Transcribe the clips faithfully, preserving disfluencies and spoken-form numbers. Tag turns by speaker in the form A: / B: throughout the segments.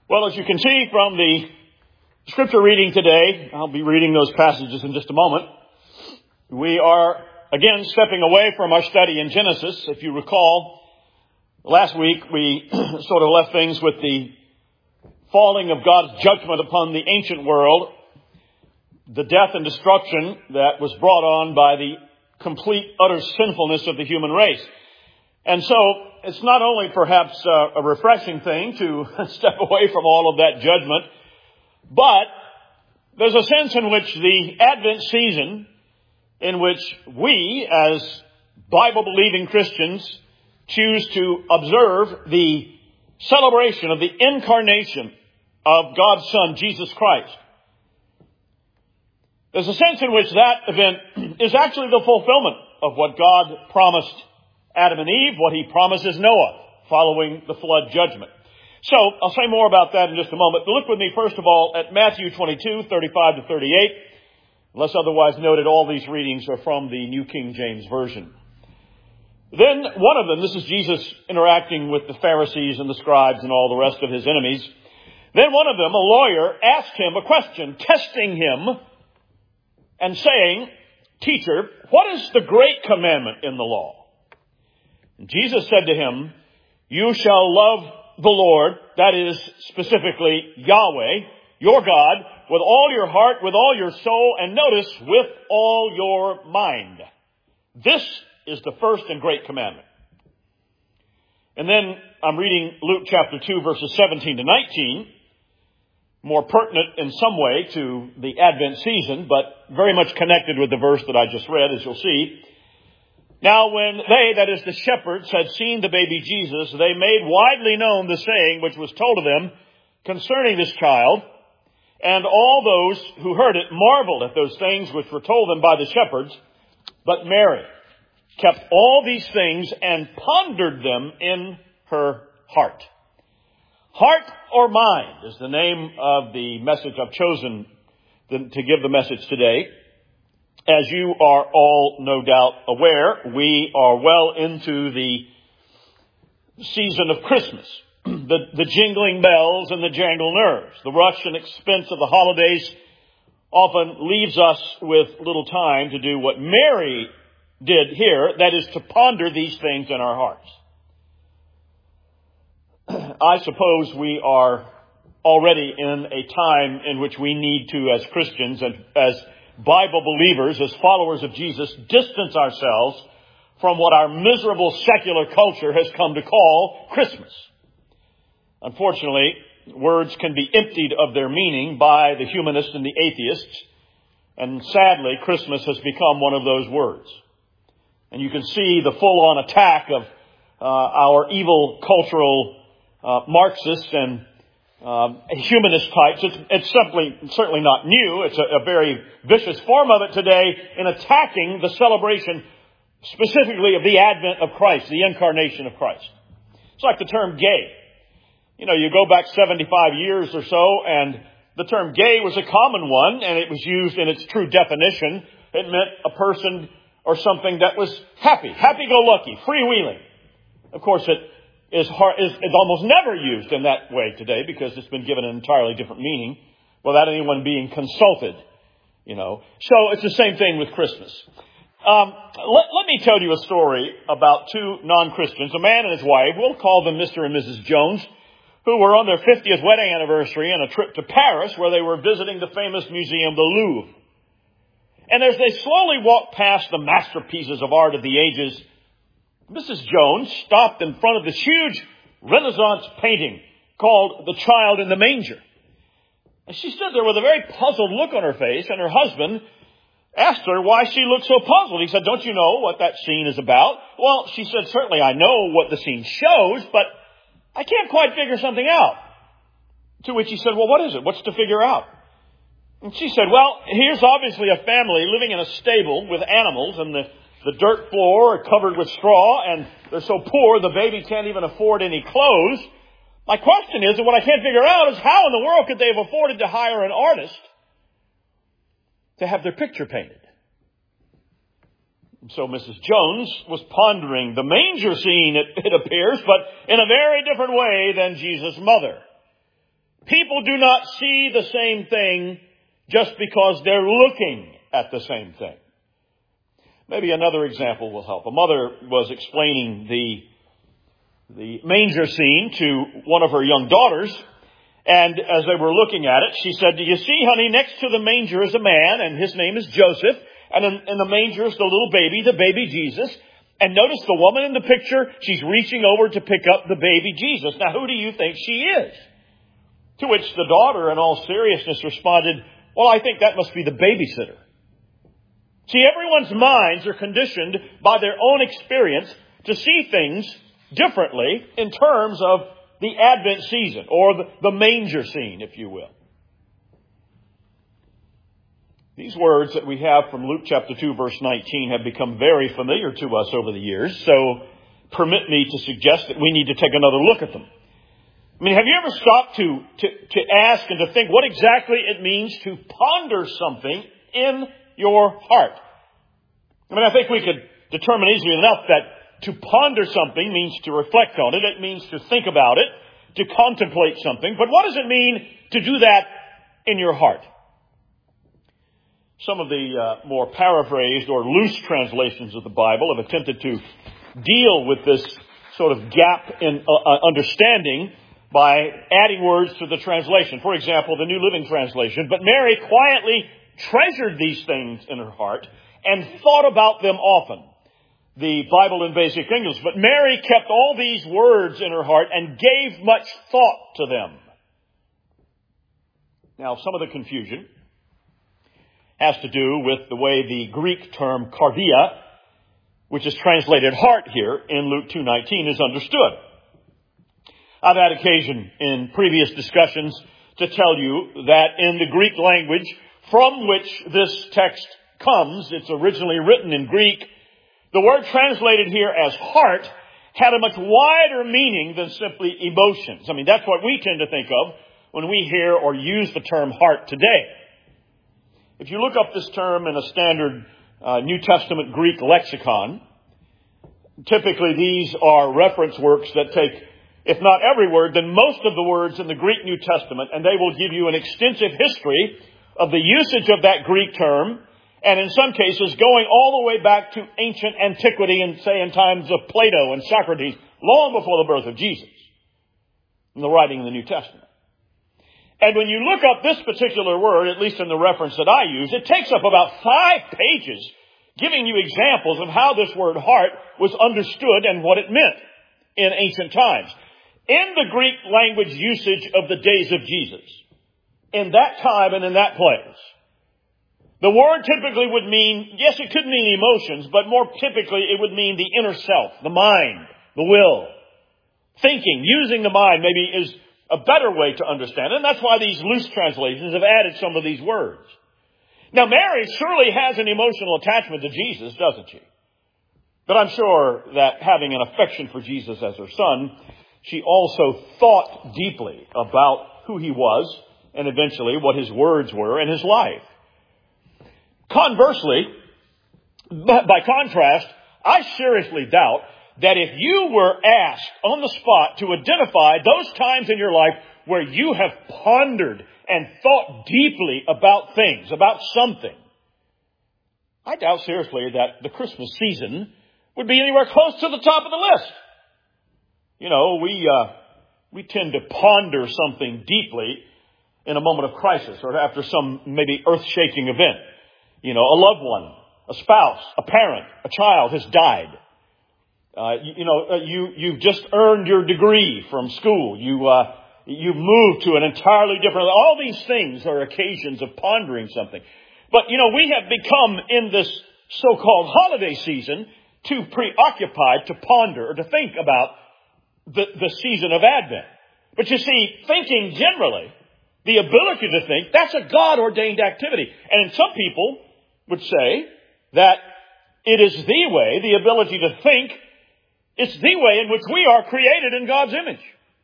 A: Well, as you can see from the scripture reading today, I'll be reading those passages in just a moment. We are again stepping away from our study in Genesis. If you recall, last week we sort of left things with the falling of God's judgment upon the ancient world, the death and destruction that was brought on by the complete, utter sinfulness of the human race. And so it's not only perhaps a refreshing thing to step away from all of that judgment, but there's a sense in which the Advent season, in which we as Bible-believing Christians choose to observe the celebration of the incarnation of God's Son, Jesus Christ. There's a sense in which that event is actually the fulfillment of what God promised Adam and Eve, what he promises Noah following the flood judgment. So I'll say more about that in just a moment. But look with me first of all at Matthew twenty-two, thirty-five to thirty-eight. Unless otherwise noted, all these readings are from the New King James Version. Then one of them, this is Jesus interacting with the Pharisees and the scribes and all the rest of his enemies. Then one of them, a lawyer, asked him a question, testing him and saying, "Teacher, what is the great commandment in the law?" And Jesus said to him, "You shall love the Lord," that is specifically Yahweh, your God, with all your heart, with all your soul, and notice, with all your mind. This is the first and great commandment. And then I'm reading Luke chapter two, verses seventeen to nineteen, more pertinent in some way to the Advent season, but very much connected with the verse that I just read, as you'll see. Now when they, that is the shepherds, had seen the baby Jesus, they made widely known the saying which was told to them concerning this child. And all those who heard it marveled at those things which were told them by the shepherds. But Mary kept all these things and pondered them in her heart. Heart or mind is the name of the message I've chosen to give the message today. As you are all no doubt aware, we are well into the season of Christmas. The, the jingling bells and the jangle nerves. The rush and expense of the holidays often leaves us with little time to do what Mary did here, that is to ponder these things in our hearts. I suppose we are already in a time in which we need to, as Christians and as Bible believers, as followers of Jesus, distance ourselves from what our miserable secular culture has come to call Christmas. Unfortunately, words can be emptied of their meaning by the humanists and the atheists, and sadly, Christmas has become one of those words. And you can see the full-on attack of uh, our evil cultural uh, Marxists and Um, humanist types. It's, it's simply, certainly not new. It's a, a very vicious form of it today in attacking the celebration specifically of the advent of Christ, the incarnation of Christ. It's like the term gay. You know, you go back seventy-five years or so, and the term gay was a common one, and it was used in its true definition. It meant a person or something that was happy, happy-go-lucky, freewheeling. Of course, it Is, hard, is, is almost never used in that way today because it's been given an entirely different meaning without anyone being consulted, you know. So it's the same thing with Christmas. Um, let, let me tell you a story about two non-Christians, a man and his wife. We'll call them Mister and Missus Jones, who were on their fiftieth wedding anniversary on a trip to Paris where they were visiting the famous museum, the Louvre. And as they slowly walked past the masterpieces of art of the ages, Missus Jones stopped in front of this huge Renaissance painting called The Child in the Manger. And she stood there with a very puzzled look on her face, and her husband asked her why she looked so puzzled. He said, "Don't you know what that scene is about?" Well, she said, "Certainly I know what the scene shows, but I can't quite figure something out." To which he said, "Well, what is it? What's to figure out?" And she said, "Well, here's obviously a family living in a stable with animals, and the The dirt floor are covered with straw, and they're so poor the baby can't even afford any clothes. My question is, and what I can't figure out is, how in the world could they have afforded to hire an artist to have their picture painted?" So Missus Jones was pondering the manger scene, it, it appears, but in a very different way than Jesus' mother. People do not see the same thing just because they're looking at the same thing. Maybe another example will help. A mother was explaining the, the manger scene to one of her young daughters. And as they were looking at it, she said, "Do you see, honey, next to the manger is a man, and his name is Joseph. And in, in the manger is the little baby, the baby Jesus. And notice the woman in the picture, she's reaching over to pick up the baby Jesus. Now, who do you think she is?" To which the daughter, in all seriousness, responded, "Well, I think that must be the babysitter." See, everyone's minds are conditioned by their own experience to see things differently in terms of the Advent season, or the, the manger scene, if you will. These words that we have from Luke chapter two, verse nineteen, have become very familiar to us over the years, so permit me to suggest that we need to take another look at them. I mean, have you ever stopped to, to, to ask and to think what exactly it means to ponder something in your heart? I mean, I think we could determine easily enough that to ponder something means to reflect on it. It means to think about it, to contemplate something. But what does it mean to do that in your heart? Some of the uh, more paraphrased or loose translations of the Bible have attempted to deal with this sort of gap in uh, understanding by adding words to the translation. For example, the New Living Translation. "But Mary quietly treasured these things in her heart and thought about them often." The Bible in Basic English. "But Mary kept all these words in her heart and gave much thought to them." Now, some of the confusion has to do with the way the Greek term kardia, which is translated heart here in Luke two nineteen, is understood. I've had occasion in previous discussions to tell you that in the Greek language from which this text comes, it's originally written in Greek, the word translated here as heart had a much wider meaning than simply emotions. I mean, that's what we tend to think of when we hear or use the term heart today. If you look up this term in a standard uh, New Testament Greek lexicon, typically these are reference works that take, if not every word, then most of the words in the Greek New Testament, and they will give you an extensive history of the usage of that Greek term, and in some cases going all the way back to ancient antiquity and, say, in times of Plato and Socrates, long before the birth of Jesus, in the writing of the New Testament. And when you look up this particular word, at least in the reference that I use, it takes up about five pages giving you examples of how this word heart was understood and what it meant in ancient times. In the Greek language usage of the days of Jesus, in that time and in that place, the word typically would mean, yes, it could mean emotions, but more typically it would mean the inner self, the mind, the will. Thinking, using the mind maybe is a better way to understand it, and that's why these loose translations have added some of these words. Now, Mary surely has an emotional attachment to Jesus, doesn't she? But I'm sure that having an affection for Jesus as her son, she also thought deeply about who he was and eventually what his words were in his life. Conversely, by contrast, I seriously doubt that if you were asked on the spot to identify those times in your life where you have pondered and thought deeply about things, about something, I doubt seriously that the Christmas season would be anywhere close to the top of the list. You know, we uh, we tend to ponder something deeply in a moment of crisis or after some maybe earth-shaking event. You know, a loved one, a spouse, a parent, a child has died. Uh, you, you know, uh, you, you've just earned your degree from school. You, uh, you've moved to an entirely different, all these things are occasions of pondering something. But, you know, we have become in this so-called holiday season too preoccupied to ponder or to think about the, the season of Advent. But you see, thinking generally, the ability to think, that's a God-ordained activity. And some people would say that it is the way, the ability to think, it's the way in which we are created in God's image.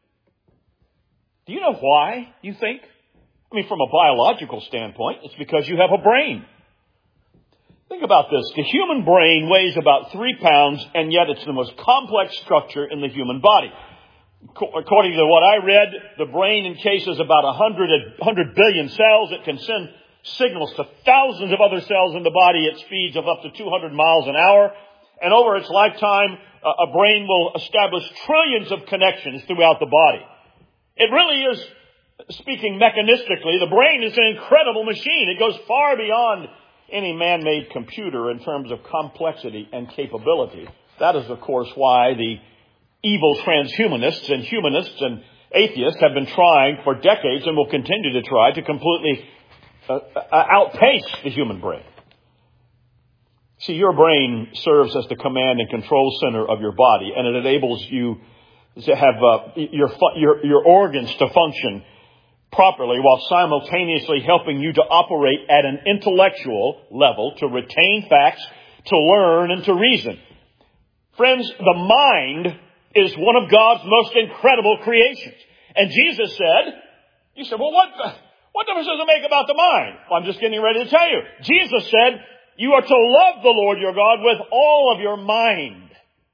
A: Do you know why you think? I mean, from a biological standpoint, it's because you have a brain. Think about this. The human brain weighs about three pounds, and yet it's the most complex structure in the human body. according to what I read, the brain encases about one hundred, one hundred billion cells. It can send signals to thousands of other cells in the body at speeds of up to two hundred miles an hour. And over its lifetime, a brain will establish trillions of connections throughout the body. It really is, speaking mechanistically, the brain is an incredible machine. It goes far beyond any man-made computer in terms of complexity and capability. That is, of course, why the evil transhumanists and humanists and atheists have been trying for decades and will continue to try to completely uh, outpace the human brain. See, your brain serves as the command and control center of your body, and it enables you to have uh, your, your your organs to function properly while simultaneously helping you to operate at an intellectual level, to retain facts, to learn, and to reason. Friends, the mind is one of God's most incredible creations. And Jesus said, you said, well, what, what difference does it make about the mind? Well, I'm just getting ready to tell you. Jesus said, you are to love the Lord your God with all of your mind.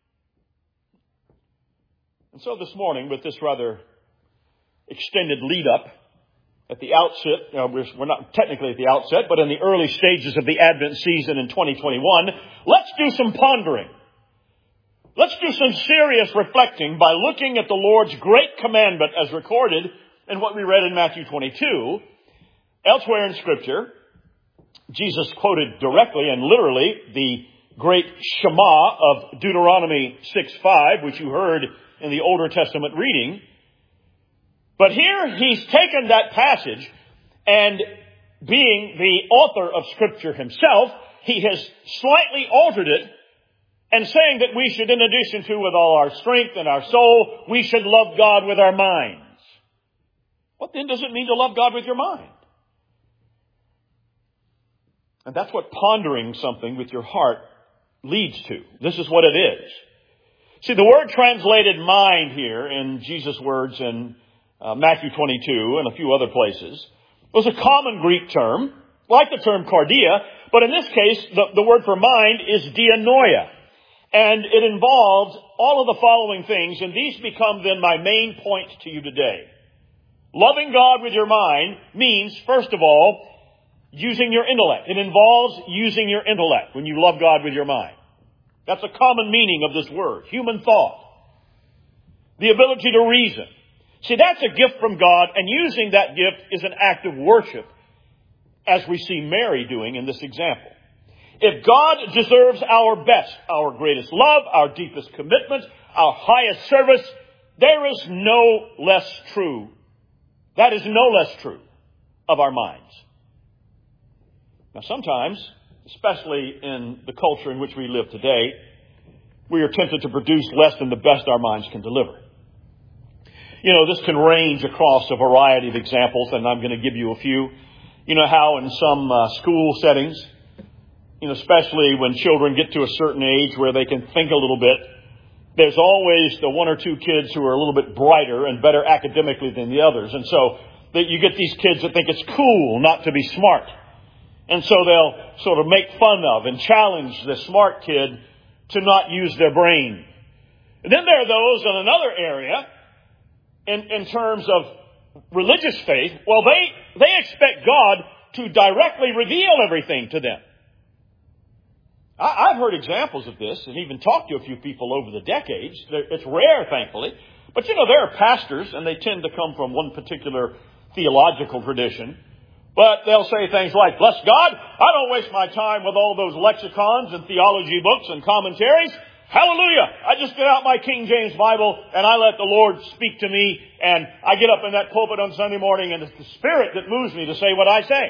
A: And so this morning, with this rather extended lead-up, at the outset, uh, we're, we're not technically at the outset, but in the early stages of the Advent season in twenty twenty-one, let's do some pondering. Let's do some serious reflecting by looking at the Lord's great commandment as recorded in what we read in Matthew twenty-two. Elsewhere in Scripture, Jesus quoted directly and literally the great Shema of Deuteronomy six five, which you heard in the Older Testament reading. But here he's taken that passage and, being the author of Scripture himself, he has slightly altered it and saying that we should, in addition to with all our strength and our soul, we should love God with our minds. What then does it mean to love God with your mind? And that's what pondering something with your heart leads to. This is what it is. See, the word translated mind here in Jesus' words in uh, Matthew twenty-two and a few other places was a common Greek term, like the term cardia, but in this case, the, the word for mind is dianoia. And it involves all of the following things, and these become then my main point to you today. Loving God with your mind means, first of all, using your intellect. It involves using your intellect when you love God with your mind. That's a common meaning of this word, human thought. The ability to reason. See, that's a gift from God, and using that gift is an act of worship, as we see Mary doing in this example. If God deserves our best, our greatest love, our deepest commitment, our highest service, there is no less true. That is no less true of our minds. Now sometimes, especially in the culture in which we live today, we are tempted to produce less than the best our minds can deliver. You know, this can range across a variety of examples, and I'm going to give you a few. You know how in some uh, school settings, you know, especially when children get to a certain age where they can think a little bit, there's always the one or two kids who are a little bit brighter and better academically than the others. And so that you get these kids that think it's cool not to be smart. And so they'll sort of make fun of and challenge the smart kid to not use their brain. And then there are those in another area, in, in terms of religious faith, well, they, they expect God to directly reveal everything to them. I, I've heard examples of this and even talked to a few people over the decades. It's rare, thankfully. But, you know, there are pastors, and they tend to come from one particular theological tradition. But they'll say things like, bless God, I don't waste my time with all those lexicons and theology books and commentaries. Hallelujah. I just get out my King James Bible and I let the Lord speak to me, and I get up in that pulpit on Sunday morning and it's the Spirit that moves me to say what I say.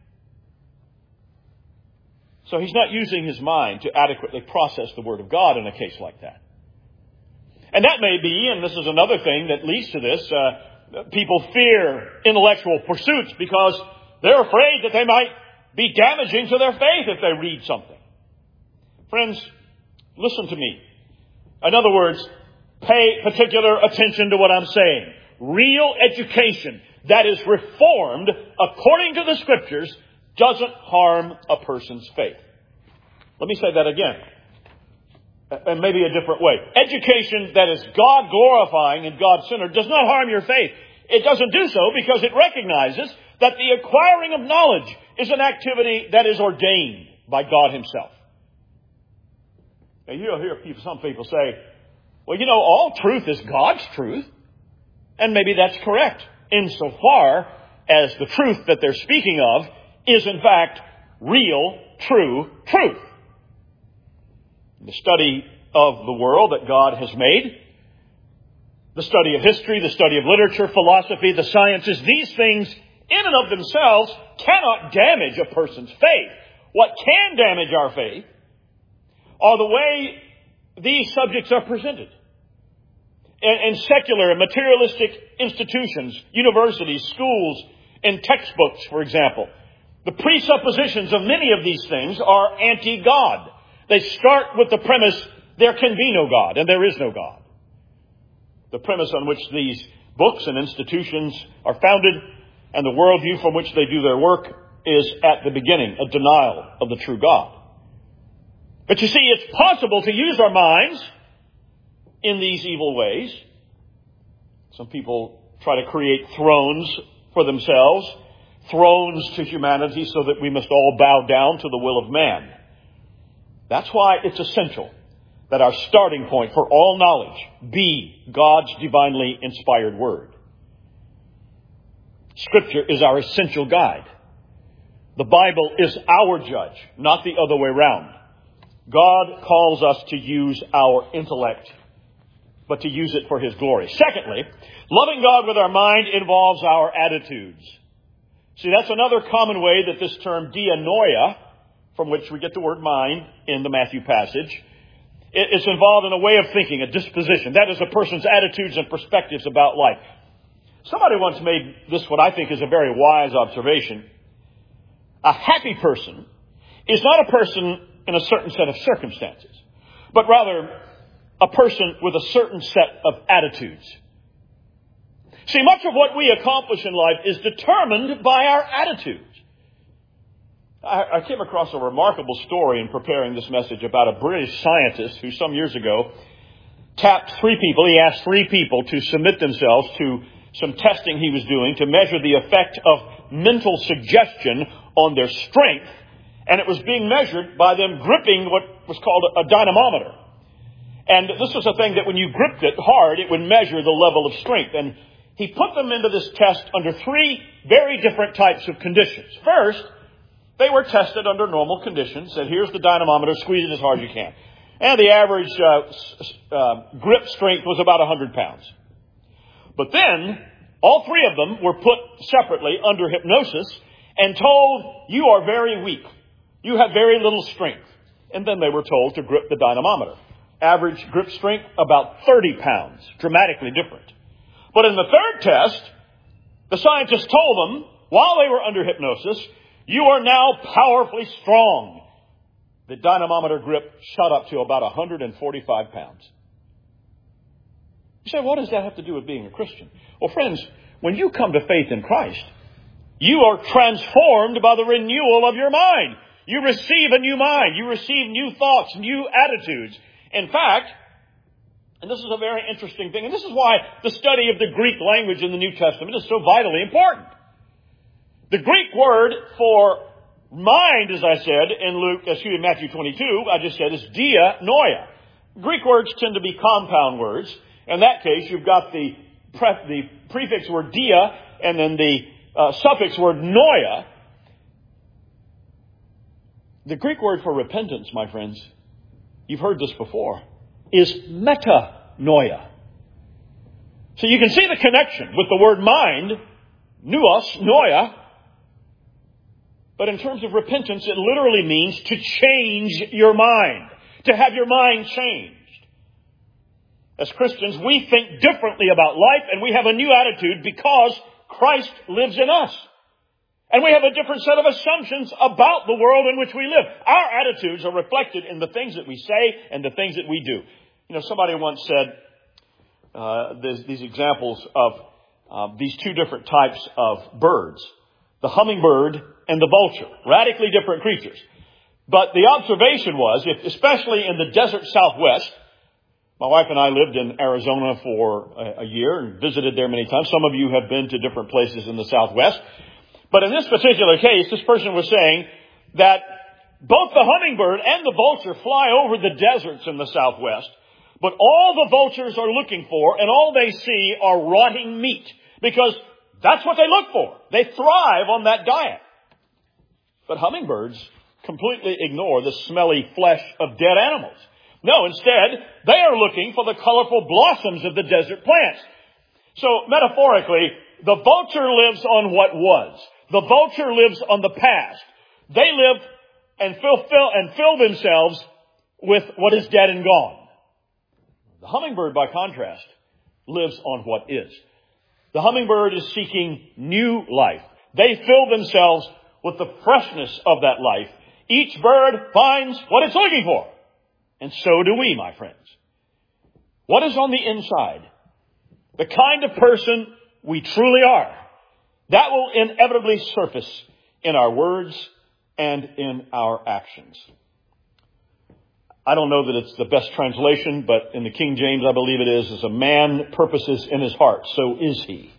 A: So he's not using his mind to adequately process the Word of God in a case like that. And that may be, and this is another thing that leads to this, uh, people fear intellectual pursuits because they're afraid that they might be damaging to their faith if they read something. Friends, listen to me. In other words, pay particular attention to what I'm saying. Real education that is reformed according to the Scriptures doesn't harm a person's faith. Let me say that again. and maybe a different way. Education that is God glorifying and God centered does not harm your faith. It doesn't do so because it recognizes that the acquiring of knowledge is an activity that is ordained by God himself. Now, you'll hear people, some people say, well, you know, all truth is God's truth. And maybe that's correct, insofar as the truth that they're speaking of is, in fact, real, true truth. The study of the world that God has made, the study of history, the study of literature, philosophy, the sciences, these things in and of themselves cannot damage a person's faith. What can damage our faith are the way these subjects are presented. And, and secular and materialistic institutions, universities, schools, and textbooks, for example. The presuppositions of many of these things are anti-God. They start with the premise, there can be no God, and there is no God. The premise on which these books and institutions are founded, and the worldview from which they do their work, is at the beginning a denial of the true God. But you see, it's possible to use our minds in these evil ways. Some people try to create thrones for themselves, thrones to humanity so that we must all bow down to the will of man. That's why it's essential that our starting point for all knowledge be God's divinely inspired word. Scripture is our essential guide. The Bible is our judge, not the other way around. God calls us to use our intellect, but to use it for his glory. Secondly, loving God with our mind involves our attitudes. See, that's another common way that this term dianoia, from which we get the word mind in the Matthew passage, it's involved in a way of thinking, a disposition. That is a person's attitudes and perspectives about life. Somebody once made this what I think is a very wise observation. A happy person is not a person in a certain set of circumstances, but rather a person with a certain set of attitudes. See, much of what we accomplish in life is determined by our attitudes. I, I came across a remarkable story in preparing this message about a British scientist who some years ago tapped three people. He asked three people to submit themselves to some testing he was doing to measure the effect of mental suggestion on their strength. And it was being measured by them gripping what was called a dynamometer. And this was a thing that when you gripped it hard, it would measure the level of strength. And he put them into this test under three very different types of conditions. First, they were tested under normal conditions. Said, here's the dynamometer, squeeze it as hard as you can. And the average uh, uh, grip strength was about one hundred pounds. But then, all three of them were put separately under hypnosis and told, you are very weak. You have very little strength. And then they were told to grip the dynamometer. Average grip strength, about thirty pounds. Dramatically different. But in the third test, the scientists told them, while they were under hypnosis, you are now powerfully strong. The dynamometer grip shot up to about one hundred forty-five pounds. You say, what does that have to do with being a Christian? Well, friends, when you come to faith in Christ, you are transformed by the renewal of your mind. You receive a new mind. You receive new thoughts, new attitudes. In fact, and this is a very interesting thing, and this is why the study of the Greek language in the New Testament is so vitally important. The Greek word for mind, as I said in Luke, excuse me, Matthew twenty-two, I just said is dianoia. Greek words tend to be compound words. In that case, you've got the, pre- the prefix word dia and then the uh, suffix word noia. The Greek word for repentance, my friends, you've heard this before, is metanoia. So you can see the connection with the word mind, nous, noia. But in terms of repentance, it literally means to change your mind, to have your mind changed. As Christians, we think differently about life, and we have a new attitude because Christ lives in us. And we have a different set of assumptions about the world in which we live. Our attitudes are reflected in the things that we say and the things that we do. You know, somebody once said, uh, there's these examples of uh, these two different types of birds. The hummingbird and the vulture. Radically different creatures. But the observation was, if, especially in the desert Southwest, my wife and I lived in Arizona for a, a year and visited there many times. Some of you have been to different places in the Southwest. But in this particular case, this person was saying that both the hummingbird and the vulture fly over the deserts in the Southwest, but all the vultures are looking for and all they see are rotting meat, because that's what they look for. They thrive on that diet. But hummingbirds completely ignore the smelly flesh of dead animals. No, instead, they are looking for the colorful blossoms of the desert plants. So, metaphorically, the vulture lives on what was. The vulture lives on the past. They live and fulfill and fill themselves with what is dead and gone. The hummingbird, by contrast, lives on what is. The hummingbird is seeking new life. They fill themselves with the freshness of that life. Each bird finds what it's looking for. And so do we, my friends. What is on the inside? The kind of person we truly are. That will inevitably surface in our words and in our actions. I don't know that it's the best translation, but in the King James, I believe it is, as a man purposes in his heart, so is he.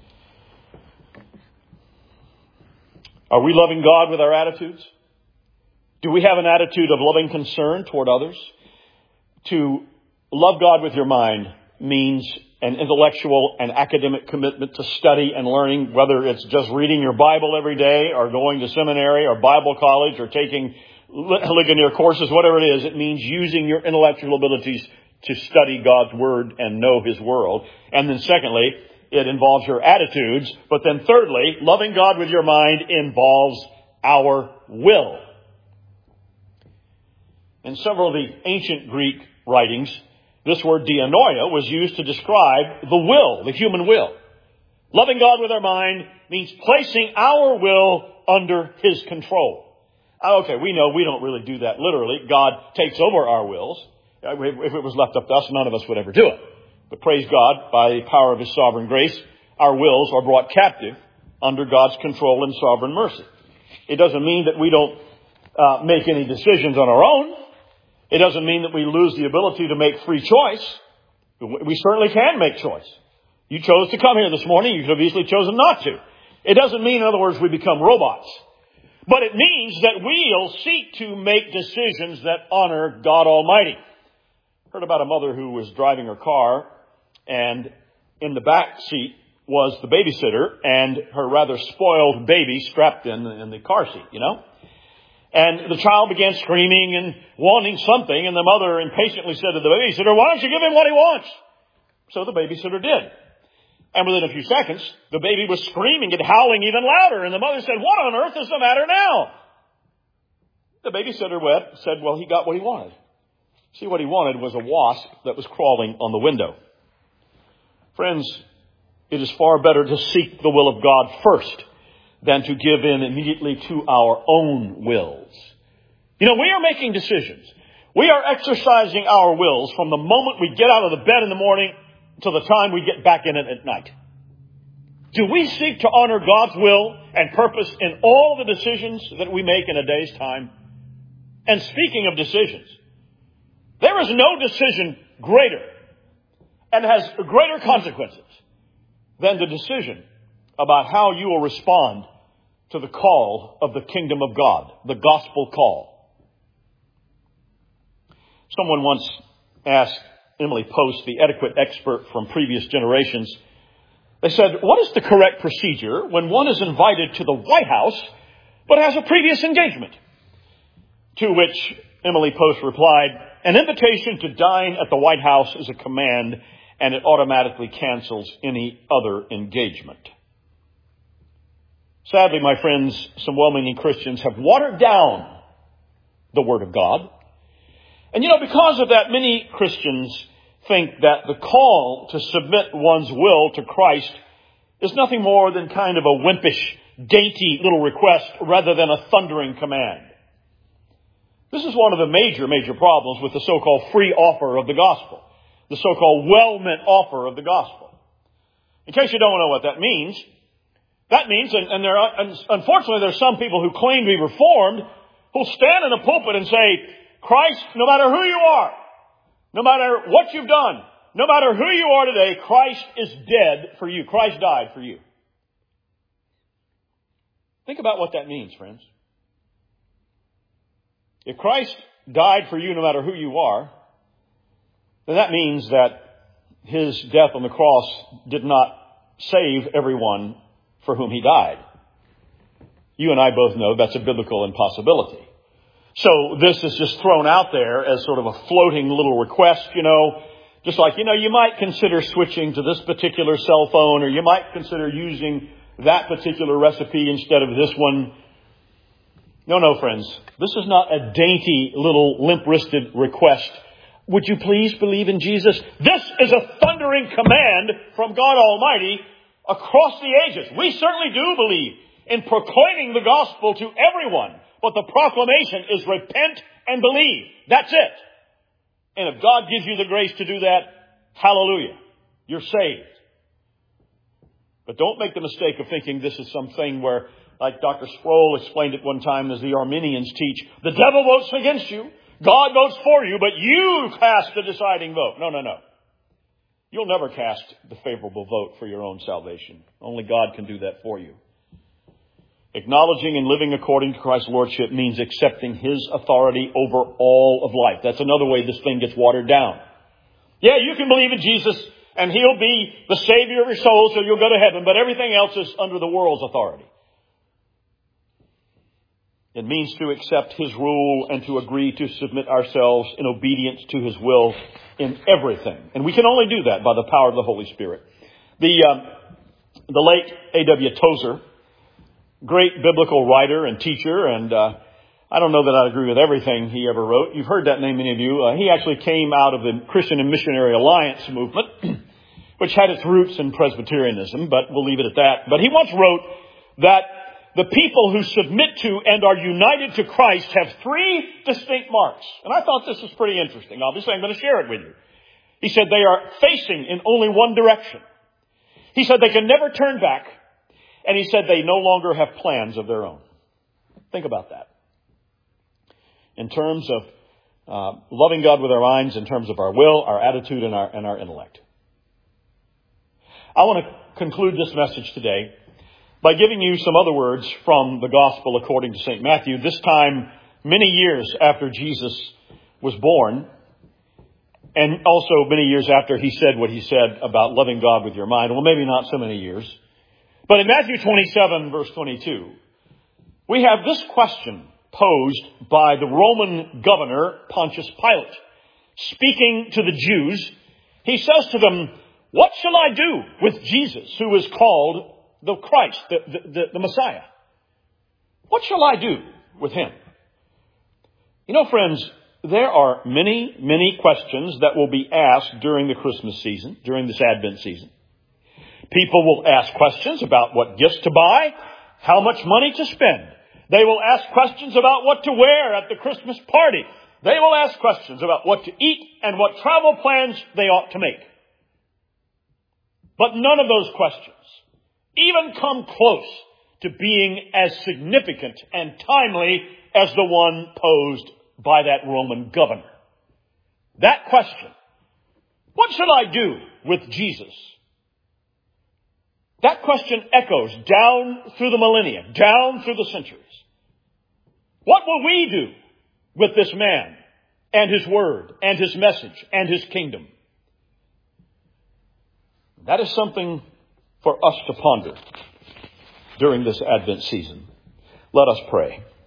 A: Are we loving God with our attitudes? Do we have an attitude of loving concern toward others? To love God with your mind means an intellectual and academic commitment to study and learning, whether it's just reading your Bible every day or going to seminary or Bible college or taking Ligonier courses, whatever it is. It means using your intellectual abilities to study God's Word and know His world. And then secondly, it involves your attitudes. But then thirdly, loving God with your mind involves our will. In several of the ancient Greek writings, this word dianoia was used to describe the will, the human will. Loving God with our mind means placing our will under His control. Okay, we know we don't really do that literally. God takes over our wills. If it was left up to us, none of us would ever do it. But praise God, by the power of His sovereign grace, our wills are brought captive under God's control and sovereign mercy. It doesn't mean that we don't uh, make any decisions on our own. It doesn't mean that we lose the ability to make free choice. We certainly can make choice. You chose to come here this morning. You could have easily chosen not to. It doesn't mean, in other words, we become robots. But it means that we'll seek to make decisions that honor God Almighty. Heard about a mother who was driving her car, and in the back seat was the babysitter and her rather spoiled baby strapped in, in the car seat, you know. And the child began screaming and wanting something, and the mother impatiently said to the babysitter, "Why don't you give him what he wants?" So the babysitter did. And within a few seconds, the baby was screaming and howling even louder, and the mother said, "What on earth is the matter now?" The babysitter said, "Well, he got what he wanted." See, what he wanted was a wasp that was crawling on the window. Friends, it is far better to seek the will of God first than to give in immediately to our own wills. You know, we are making decisions. We are exercising our wills from the moment we get out of the bed in the morning till the time we get back in it at night. Do we seek to honor God's will and purpose in all the decisions that we make in a day's time? And speaking of decisions, there is no decision greater and has greater consequences than the decision about how you will respond to the call of the kingdom of God, the gospel call. Someone once asked Emily Post, the etiquette expert from previous generations, they said, "What is the correct procedure when one is invited to the White House but has a previous engagement?" To which Emily Post replied, "An invitation to dine at the White House is a command, and it automatically cancels any other engagement." Sadly, my friends, some well-meaning Christians have watered down the Word of God. And you know, because of that, many Christians think that the call to submit one's will to Christ is nothing more than kind of a wimpish, dainty little request rather than a thundering command. This is one of the major, major problems with the so-called free offer of the gospel, the so-called well-meant offer of the gospel. In case you don't know what that means, that means, and, and there are, and unfortunately there are some people who claim to be reformed who'll stand in a pulpit and say, Christ, no matter who you are, no matter what you've done, no matter who you are today, Christ is dead for you. Christ died for you. Think about what that means, friends. If Christ died for you no matter who you are, then that means that his death on the cross did not save everyone for whom he died. You and I both know that's a biblical impossibility. So this is just thrown out there as sort of a floating little request, you know, just like, you know, you might consider switching to this particular cell phone, or you might consider using that particular recipe instead of this one. No, no, friends. This is not a dainty little limp-wristed request. Would you please believe in Jesus? This is a thundering command from God Almighty across the ages. We certainly do believe in proclaiming the gospel to everyone. But the proclamation is repent and believe. That's it. And if God gives you the grace to do that, hallelujah, you're saved. But don't make the mistake of thinking this is something where, like Doctor Sproul explained it one time as the Arminians teach, the devil votes against you, God votes for you, but you cast the deciding vote. No, no, no. You'll never cast the favorable vote for your own salvation. Only God can do that for you. Acknowledging and living according to Christ's lordship means accepting his authority over all of life. That's another way this thing gets watered down. Yeah, you can believe in Jesus and he'll be the Savior of your soul so you'll go to heaven, but everything else is under the world's authority. It means to accept his rule and to agree to submit ourselves in obedience to his will in everything. And we can only do that by the power of the Holy Spirit. The, um, the late A W Tozer, great biblical writer and teacher, and uh, I don't know that I agree with everything he ever wrote. You've heard that name, many of you. Uh, he actually came out of the Christian and Missionary Alliance movement, which had its roots in Presbyterianism, but we'll leave it at that. But he once wrote that the people who submit to and are united to Christ have three distinct marks. And I thought this was pretty interesting. Obviously, I'm going to share it with you. He said they are facing in only one direction. He said they can never turn back. And he said they no longer have plans of their own. Think about that. In terms of uh, loving God with our minds, in terms of our will, our attitude, and our, and our intellect. I want to conclude this message today by giving you some other words from the Gospel according to Saint Matthew, this time many years after Jesus was born, and also many years after he said what he said about loving God with your mind. Well, maybe not so many years. But in Matthew twenty-seven, verse twenty-two, we have this question posed by the Roman governor, Pontius Pilate. Speaking to the Jews, he says to them, what shall I do with Jesus, who is called the Christ, the, the, the, the Messiah? What shall I do with him? You know, friends, there are many, many questions that will be asked during the Christmas season, during this Advent season. People will ask questions about what gifts to buy, how much money to spend. They will ask questions about what to wear at the Christmas party. They will ask questions about what to eat and what travel plans they ought to make. But none of those questions even come close to being as significant and timely as the one posed by that Roman governor. That question, what shall I do with Jesus? That question echoes down through the millennia, down through the centuries. What will we do with this man and his word and his message and his kingdom? That is something for us to ponder during this Advent season. Let us pray.